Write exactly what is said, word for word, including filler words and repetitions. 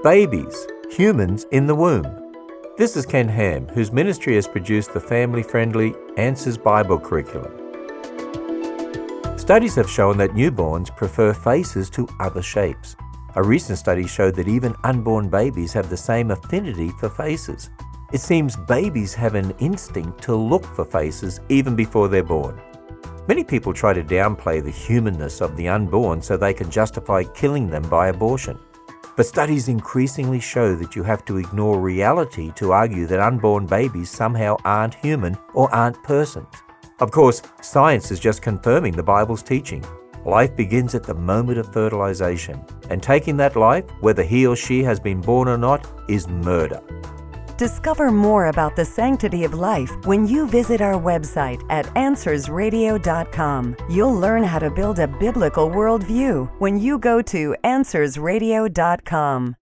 Babies, humans in the womb. This is Ken Ham, whose ministry has produced the family-friendly Answers Bible curriculum. Studies have shown that newborns prefer faces to other shapes. A recent study showed that even unborn babies have the same affinity for faces. It seems babies have an instinct to look for faces even before they're born. Many people try to downplay the humanness of the unborn so they can justify killing them by abortion. But studies increasingly show that you have to ignore reality to argue that unborn babies somehow aren't human or aren't persons. Of course, science is just confirming the Bible's teaching. Life begins at the moment of fertilization, and taking that life, whether he or she has been born or not, is murder. Discover more about the sanctity of life when you visit our website at answers radio dot com. You'll learn how to build a biblical worldview when you go to answers radio dot com.